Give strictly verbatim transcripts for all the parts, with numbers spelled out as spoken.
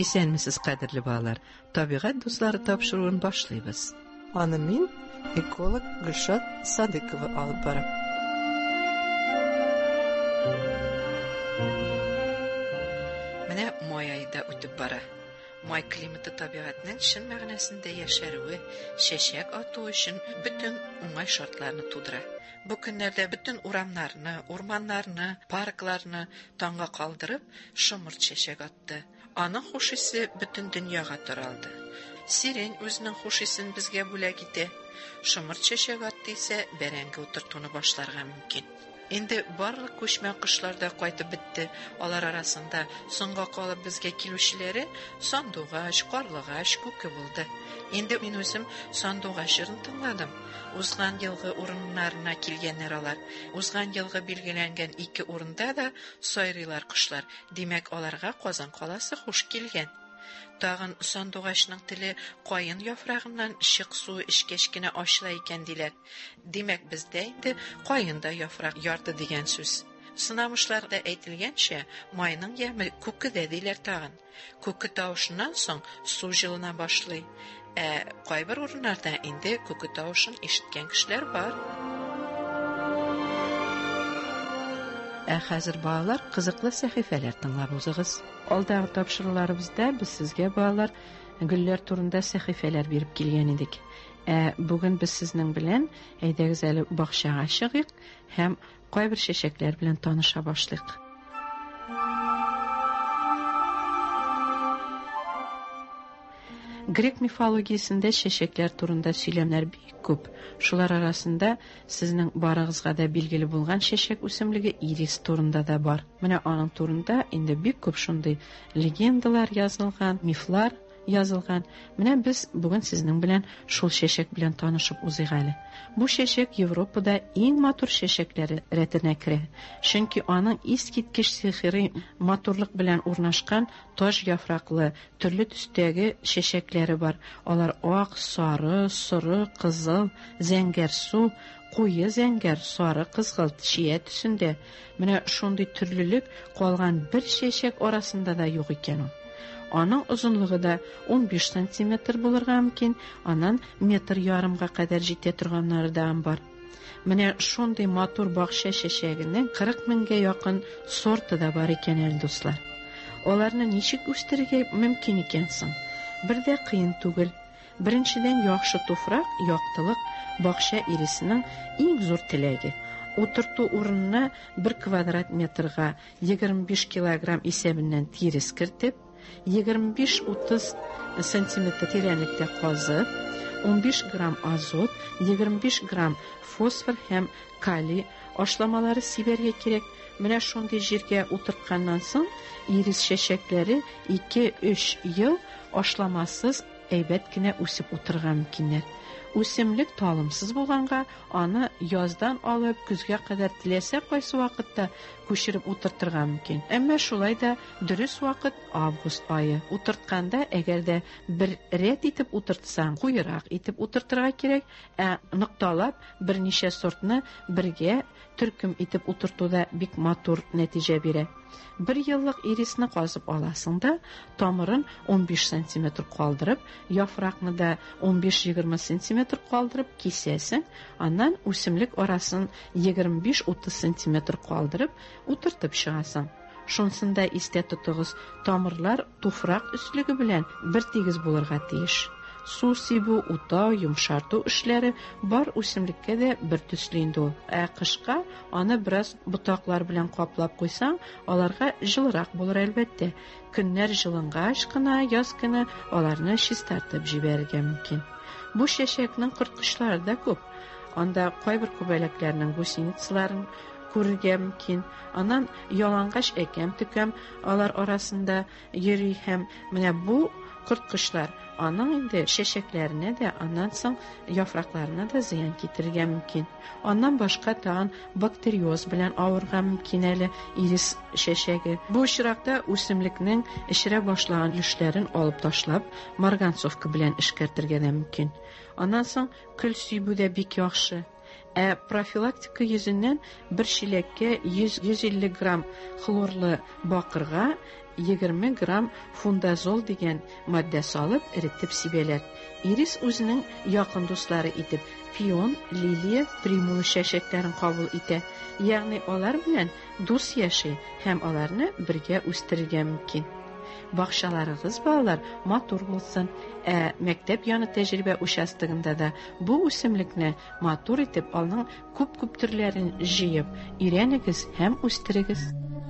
Исәнмесез, кадерле балалар. Табигать дуслары тапшыруын башлыйбыз. Аны мин, эколог Гөлшат Садыкова алып барам. Менә май айда үтеп бара. Май климаты табигатьнең чын мәгънәсендә яшәруе, чәчәк ату өчен бөтен уңай шартларны тудыра. Бу көннәрдә бөтен урамнарны, урманнарны, паркларны таңга калдырып, шомырт чәчәк атты. Аның хуш исе бөтен дөньяга таралды. Сирень үзенең хуш исен безгә бүләк итә. Шомырт чәчәк атты исә бәрәңге утыртуны башларга мөмкин. Инде барлык күчмә кошлар да кайтып бетте. Алар арасында соңга калып безгә килүчеләре сандугач, карлыгач, күке булды. Инде мин үзем сандугач җырын тыңладым. Узган елгы урыннарына килгәннәр алар. Узган елгы билгеләнгән ике урында да сайрыйлар кошлар. Димәк, аларга Казан каласы хуш килгән. Тагын сандугачның теле каен яфрагыннан чык суы эчкәч кенә ачыла икән диләр. Димәк, бездә инде каенда яфрак ярты дигән сүз. Сынамышларда әйтелгәнчә, майның яме күкедә диләр тагын. Күке тавышыннан соң су җылына башлый. Ә кайбер урыннарда инде күке тавышын ишеткән кешеләр бар. Ә хәзер балалар кызыклы сәхифәләр тыңлап узыгыз. Алдагы тапшыруларыбызда без сезгә балалар гөлләр турында сәхифәләр биреп килгән идек. Ә бүген без сезнең белән әйдәгез әле бакчага чыгыйк һәм кайбер чәчәкләр белән таныша башлыйк. Грек мифологиясендә чәчәкләр турында сөйләмнәр бик күп. Шулар арасында сезнең барыгызга да билгеле булган чәчәк үсемлеге ирис турында да бар. Менә аның турында инде бик күп шундый легендалар язылган, мифлар язылган. Менә без бүген сезнең белән шул чәчәк белән танышып узыйк әле. Бу чәчәк Европада иң матур чәчәкләр рәтенә керә. Чөнки аның искиткеч сихри матурлык белән урнашкан таш яфраклы, төрле төстәге чәчәкләре бар. Алар ак, сары, соры, кызыл, зәңгәр су, куе зәңгәр, сары, кызгылт, чия төсендә. Менә шундый төрлелек калган бер чәчәк арасында да юк икән. Аның озынлыгы да он биш сантиметр булырга мөмкин, аннан метр ярымга кадәр җитә торганнары да бар. Менә шундый матур бакча чәчәгенең кырык меңгә якын сорты да бар икән әле дуслар. Аларны ничек үстерергә мөмкин икән соң? Бер дә кыен түгел. Беренчедән, яхшы туфрак, яктылык бакча ирисенең иң зур теләге. Утырту урынына бер квадрат метрга егерме биш килограмм исәбеннән тирес кертеп, егерме биш-утыз сантиметр тирәнлектә казып, он биш грамм азот, егерме биш грамм фосфор һәм калий ашламалары сибәргә кирәк. Менә шундый җиргә утыртканнан соң ирис чәчәкләре ике-өч ел ашламасыз әйбәт кенә үсеп утырырга мөмкиннәр. Үсемлек талымсыз булганга, аны яздан алып көзгә кадәр теләсә кайсы вакытта күчереп утыртырга мөмкин. Әмма шулай да дөрес вакыт август ае. Утыртканда, әгәр дә бер рәт итеп утыртсаң, куйрак итеп утыртырга кирәк, ә ныкталап берничә сортны бергә төркем итеп утыртуда бик матур нәтиҗә бирә. Бер еллык ирисне казып аласың да, тамырын он биш сантиметр калдырып, яфракны да он биш-егерме сантиметр калдырып кисәсең, аннан үсемлек арасын егерме биш-утыз сантиметр калдырып утыртып чыгасың. Шунсында истә тотыгыз, тамырлар туфрак өслеге белән бер тигез булырга тиеш. Су сибу, утау, йомшарту эшләре бар үсемлеккә дә бер төсле инде ул. Ә кышка аны бераз ботаклар белән каплап куйсаң, аларга җылырак булыр әлбәттә. Көннәр җылынгач кына, яз көне аларны чистартып җибәрергә мөмкин. Бу чәчәкнең кырткычлары да күп. Анда кайбер күбәләкләрнең гусеницаларын күрергә мөмкин. Аннан ялангач әкәм-төкәм алар арасында йөри һәм менә бу кырткычлар аның инде чәчәкләренә дә, аннан соң яфракларына да зыян китерергә мөмкин. Аннан башка тагын бактериоз белән авырга мөмкин әле ирис чәчәге. Бу очракта үсемлекнең эшерә башлаган эшләрен алып ташлап, марганцовка белән эшкәртергә дә мөмкин. Аннан соң көл сөйбү дә бик яхшы. Ә профилактика йөзеннән бер чиләккә йөз - йөз илле грамм хлорлы бакырга егерме грамм фундазол дигән матдә салып эретеп сибәләр. Ирис үзенең якын дуслары итеп пион, лилия, примула чәчәкләрен кабул итә. Ягъни алар белән дус яши һәм аларны бергә үстерергә мөмкин. Бакчаларыгыз, балалар, матур булсын. Ә мәктәп яны тәҗрибә участогында да бу үсемлекне матур итеп алның күп-күп төрләрен җыеп өйрәнегез һәм үстерегез.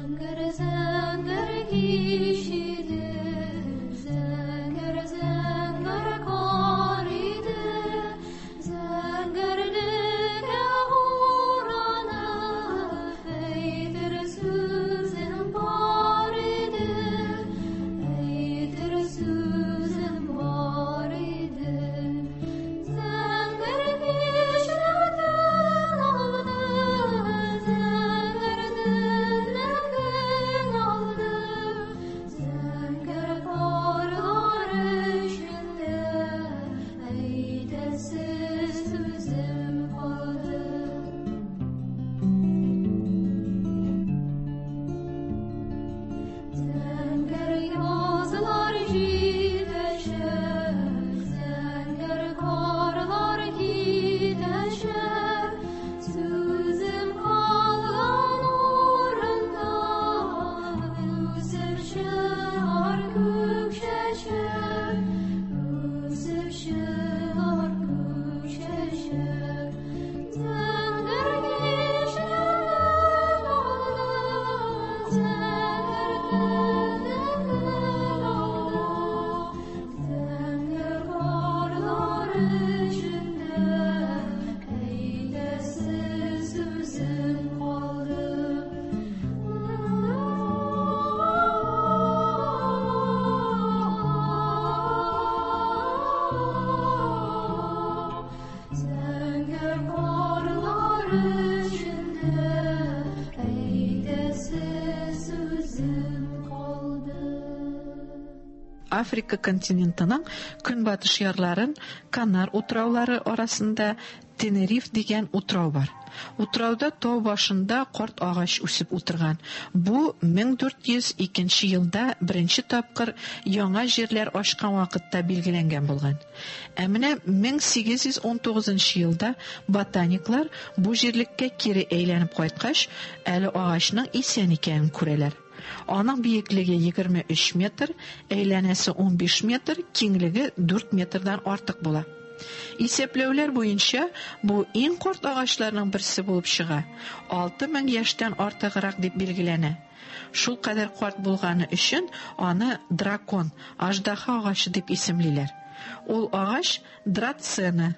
Африка континентының көнбатыш ярларын Канар утраулары арасында Тенериф дигән утрау бар. Утрауда тау башында карт агач үсеп утырган. Бу мең дүрт йөз икенче елда беренче тапкыр яңа җирләр ачкан вакытта билгеләнгән булган. Ә менә мең сигез йөз ун тугызынчы елда ботаниклар бу җирлеккә кире әйләнеп кайткач, әле агачның исән икәнен күрәләр. Аның биеклеге егерме өч метр, әйләнәсе ун биш метр, киңлеге дүрт метрдан артык була. Исәпләүләр буенча, бу иң карт агачларның берсе булып чыга. алты мең яшьтән артыграк дип билгеләнә. Шул кадәр карт булганы өчен аны дракон, аждаһа агачы дип исемлиләр. Ул агач драцена.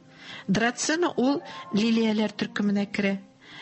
Драцена ул лилияләр төркеменә керә.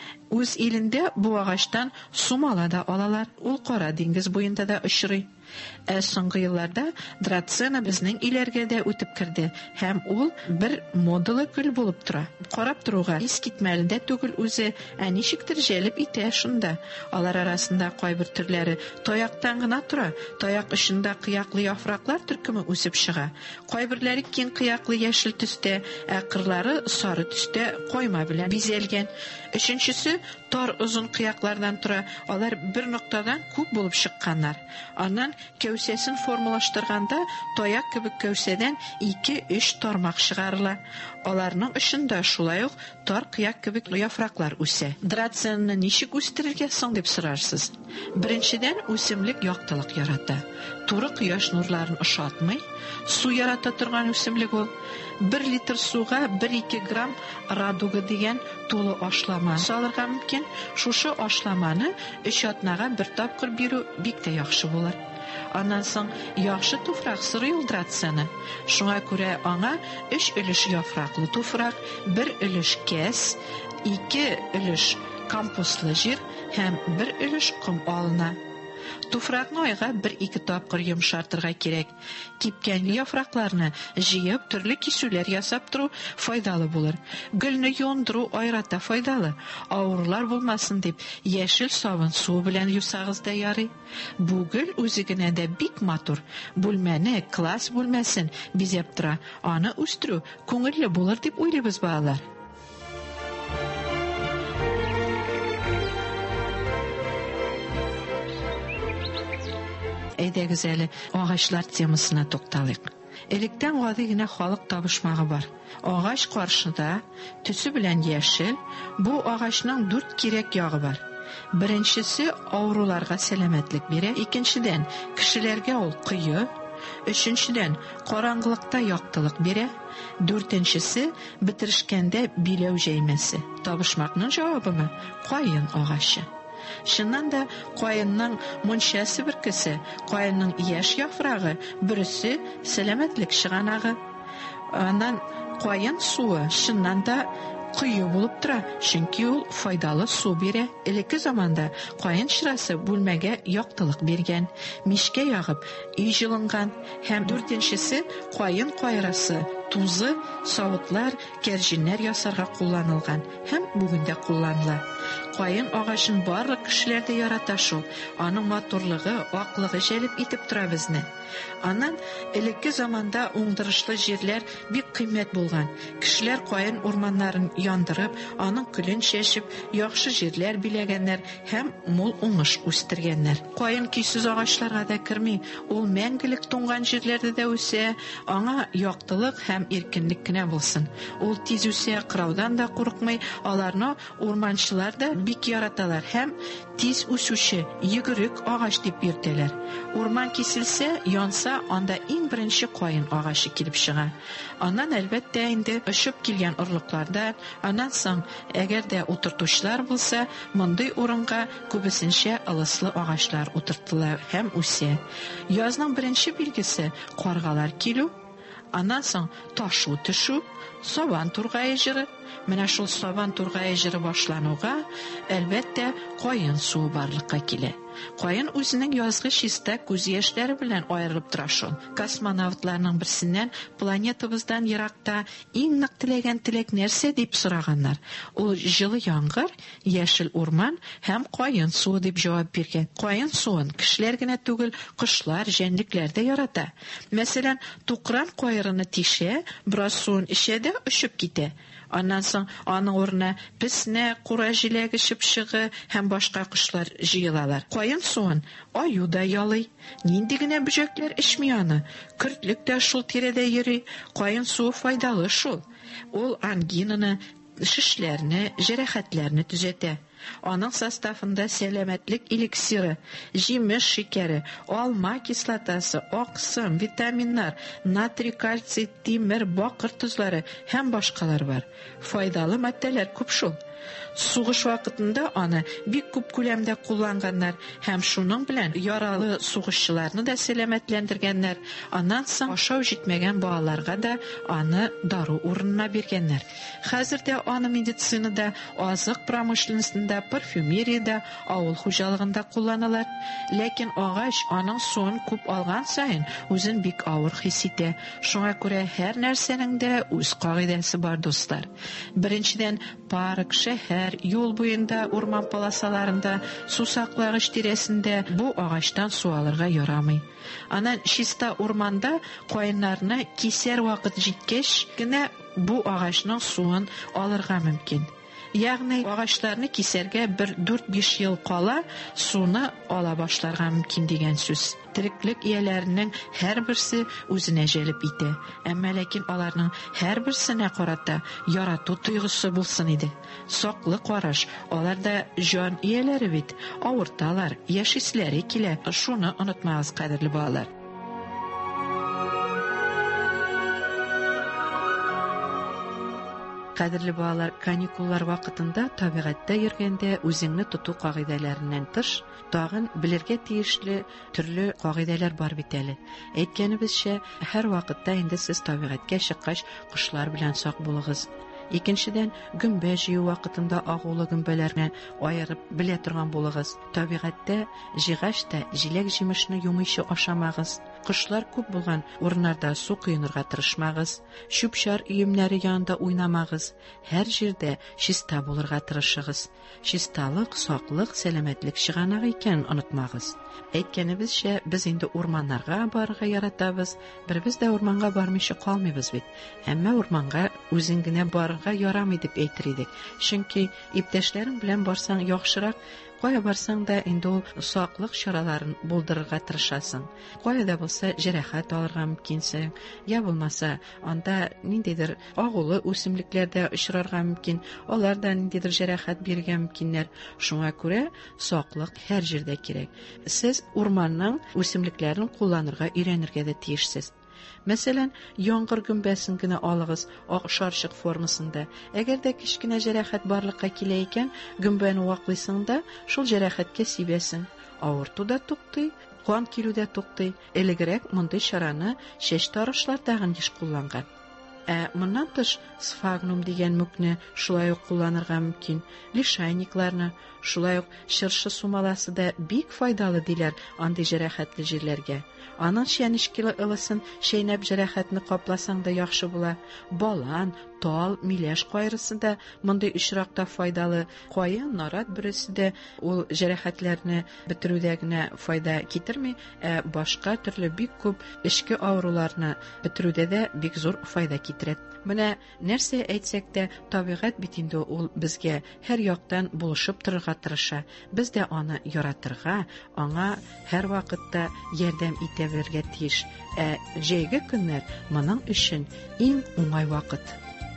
Үз илендә бу агачтан сумала да алалар. Ул Кара диңгез буенда да очрый. Ә соңгы елларда драцена безнең иләргә дә үтеп керде һәм ул бер модалы гөл булып тора. Карап торуга искитмәле дә түгел үзе, ә ничектер җәлеп итә шунда. Алар арасында кайбер төрләре таяктан гына тора, таяк очында кыяклы яфраклар төркеме үсеп чыга. Кайберләре киң кыяклы яшел төстә, ә кырлары сары төстә койма белән бизәлгән. Өченчесе тар озын кыяклардан тора. Алар бер ноктадан күп булып чыкканнар. Аннан кәүсәсен формалаштырганда таяк кебек кәүсәдән ике-өч тармак чыгарыла. Аларның очында шулай ук тар кыяк кебек яфраклар үсә. Драценаны ничек үстерергә соң дип сорарсыз. Беренчедән, үсемлек яктылык ярата. Туры кояш нурларын ошатмый, су ярата торган үсемлек ул. бер литр суга бер-ике грамм радуга дигән тулы ашлама салырга мөмкин. Шушы ашламаны өч атнага бер тапкыр бирү бик тә яхшы булыр. Аннан соң яхшы туфрак сорый ул драцена. Шуңа күрә аңа өч өлеш яфраклы туфрак, бер өлеш кәс, ике өлеш компостлы җир һәм бер өлеш ком алына. Туфракны айга бер-ике тапкыр йомшартырга кирәк. Кипкән яфракларны җыеп төрле кисүләр ясап тору файдалы булыр. Гөлне юындыру айрата файдалы. Авырулар булмасын дип, яшел сабын су белән юсагыз да ярый. Бу гөл үзе генә дә бик матур. Бүлмәне, класс бүлмәсен бизәп тора. Аны үстерү күңелле булыр дип уйлыйбыз балалар. әйдәгез әле агачлар темасына тукталыйк. Электән гади генә халык табышмагы бар. Агач каршыда, төсе белән яшел, бу агачның дүрт кирәк ягы бар. Беренчесе авыруларга сәламәтлек бирә, икенчедән кешеләргә ул кыю, өченчедән караңгылыкта яктылык бирә, дүртенчесе бетерешкәндә биләү җәймәсе. Табышмакның җавабы каен агачы. Шуннан да каенның мончасы беркесе, каенның яшь яфрагы, берсе сәламәтлек чыганагы. Аннан каен суы шуннан да кыю булып тора, чөнки ул файдалы су бирә. Элекке заманда каен шырасы бүлмәгә яктылык биргән, мишкә ягып, үй җылынган. Һәм дүртенчесе каен кайрасы, тузы, савытлар, кәрҗиннәр ясарга кулланылган һәм бүген дә кулланыла. Каен агачын барлык кешеләр дә ярата шул. Аның матурлыгы, аклыгы җәлеп итеп тора безне. Аннан элекке заманда уңдырышлы җирләр бик кыйммәт булган. Кешеләр каен урманнарын яндырып, аның көлен чәчеп, яхшы җирләр биләгәннәр һәм мул уңыш үстергәннәр. Каен көйсез агачларга да керми, ул мәңгелек туңган җирләрдә дә үсә, аңа яктылык һәм иркенлек кенә булсын. Ул тиз үсә, кыраудан да курыкмый, аларны урманчылар да бик яраталар һәм тиз үсүче йөгерек агач дип йөртәләр. Урман киселсә, янса, анда иң беренче каен агачы килеп чыга. Аннан әлбәттә инде өшеп килгән орлыклардан, аннан соң әгәр дә утыртучылар булса, мондый урынга күбесенчә ылыслы агачлар утыртылар һәм үсә. Язның беренче билгесе каргалар килү, аннан соң ташу төшү, сабан тургае җыры. Менә шул сабан тургае җыры башлануга, әлбәттә, каен суы барлыкка килә. Каен үзенең язгы чиста күз яшьләре белән аерылып тора шул. Космонавтларның берсеннән планетабыздан еракта иң нык теләгән теләк нәрсә дип сораганнар. Ул җылы яңгыр, яшел урман һәм каен суы дип җавап биргән. Каен суын кешеләр генә түгел, кошлар, җәнлекләр дә ярата. Мәсәлән, тукран кайрыны тишә, бераз суын эчә дә очып китә. Аннан соң аның урынына песне, кура җиләге, чыпчыгы һәм башка кошлар җыелалар. Каен суын аю да ялый. Нинди генә бөҗәкләр эчми аны. Көртлек тә шул тирәдә йөри. Каен суы файдалы шул. Ул ангинаны, шишләрне, җәрәхәтләрне төзәтә. Аның составында сәламәтлек эликсиры, җимеш шикәре, алма кислотасы, аксым, витаминнар, натрий, кальций, тимер, бакыр тузлары һәм башкалар бар. Файдалы матдәләр күп шул. Сугыш вакытында аны бик күп күләмдә кулланганнар һәм шуның белән яралы сугышчыларны да сәламәтләндергәннәр. Аннан соң ашау җитмәгән балаларга да аны дару урынына биргәннәр. Хәзер дә аны медицинада, азык промышленностенда, парфюмерияда, авыл хуҗалыгында кулланалар. Ләкин агач аның суын күп алган саен үзен бик авыр хис итә. Шуңа күрә һәр нәрсәнең дә үз кагыйдәсе бар, дуслар. Беренчедән, парк, шәһәр, юл буенда, урман полосаларында, сусаклагыч тирәсендә бу агачтан су алырга ярамый. Анан чиста урманда каеннарны кисәр вакыт җиткәч генә бу агачның суын алырга мөмкин. Ягъни агачларны кисәргә бер дүрт-биш ел кала суны ала башларга мөмкин дигән сүз. Тереклек ияләренең һәрберсе үзенә җәлеп итә. Әмма ләкин аларның һәрберсенә карата ярату тойгысы булсын иде. Саклы караш, алар да җан ияләре бит, авырталар, яшисләре килә. Шуны онытмагыз, кадерле балалар. Кадерле балалар, каникуллар вакытында табигатьтә йөргәндә үзеңне тоту кагыйдәләреннән тыш, тагын белергә тиешле төрле кагыйдәләр бар бит әле. Әйткәнебезчә, һәр вакытта инде сез табигатькә чыккач, кошлар белән сак булыгыз. Икенчедән, гөмбә җыю вакытында агулы гөмбәләрне аерып белә торган булыгыз. Табигатьтә җигач та җиләк җимешне юмыйчы ашамагыз. Кошлар күп булган урыннарда су кыйнырга тырышмагыз. Чүп-чар өемнәре янында уйнамагыз. Һәр җирдә чиста булырга тырышыгыз. Чисталык, саклык, сәламәтлек чыганагы икән онытмагыз. Әйткәнебезчә, без инде урманнарга барырга яратабыз. Бербез дә урманга бармыйча калмыйбыз бит. Әмма урманга үзең генә барырга ярамый дип әйтер идек. Чөнки иптәшләрең белән барсаң яхшырак, кая барсаң да инде ул саклык чараларын булдырырга тырышасың. Кая да булса җәрәхәт алырга мөмкинсең, я булмаса анда ниндидер агулы үсемлекләрдә очрарга мөмкин, алар да ниндидер җәрәхәт бирергә мөмкиннәр. Шуңа күрә саклык һәр җирдә кирәк. Сез урманның үсемлекләрен кулланырга өйрәнергә дә тиешсез. Мәсәлән, яңгыр гөмбәсен генә алыгыз ак шарчык формасында. Әгәр дә кичкенә җәрәхәт барлыкка килә икән, гөмбәне ваклыйсың да шул җәрәхәткә сибәсең. Авырту да туктый, кан килү дә туктый. Элегрәк мондый чараны чәч тарышлар тагын еш кулланган. Ә моннан тыш сфагнум дигән мүкне шулай ук кулланырга мөмкин. Лишайникларны, шулай ук чыршы сумаласы да бик файдалы диләр андый җәрәхәтле җирләргә. Аның чәнечкеле ылысын чәйнәп җәрәхәтне капласаң да яхшы була. Балан, тал, миләш кайрысы да мондый очракта файдалы. Каен, нарат бүресе дә ул җәрәхәтләрне бетерүдә генә файда китерми, ә башка төрле бик күп эчке авыруларны бетерүдә дә бик зур файда китерә. Менә нәрсә әйтсәк тә, табигать бит инде ул безгә һәр яктан булышып торырга тырыша. Без дә аны яратырга, аңа һәр вакытта ярдәм итә белергә тиеш. Ә җәйге көннәр моның өчен иң уңай вакыт.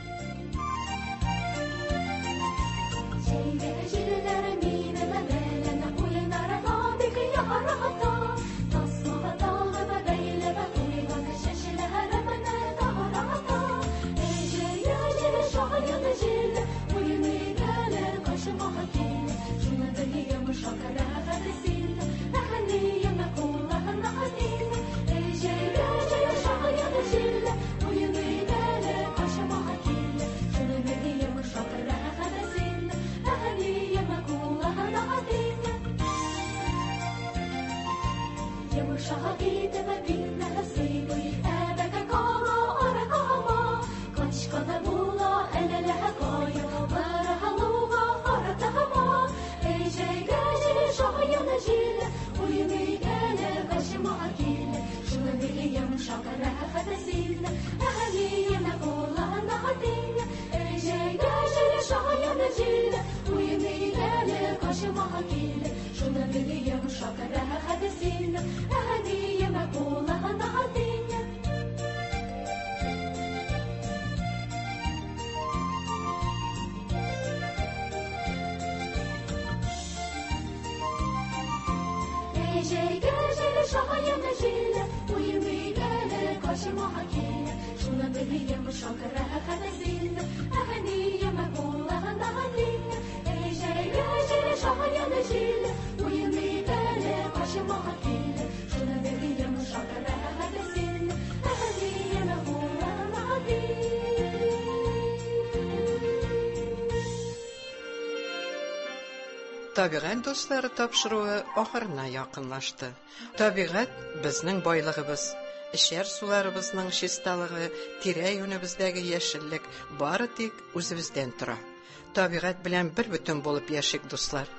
Табигать дуслары тапшыруы ахырына якынлашты. Табигать безнең байлыгыбыз, эшәр суларыбызның чисталыгы, тирә-юнебездәге яшеллек бары тик үзебездән тора. Табигать белән бер бөтен булып яшик дуслар.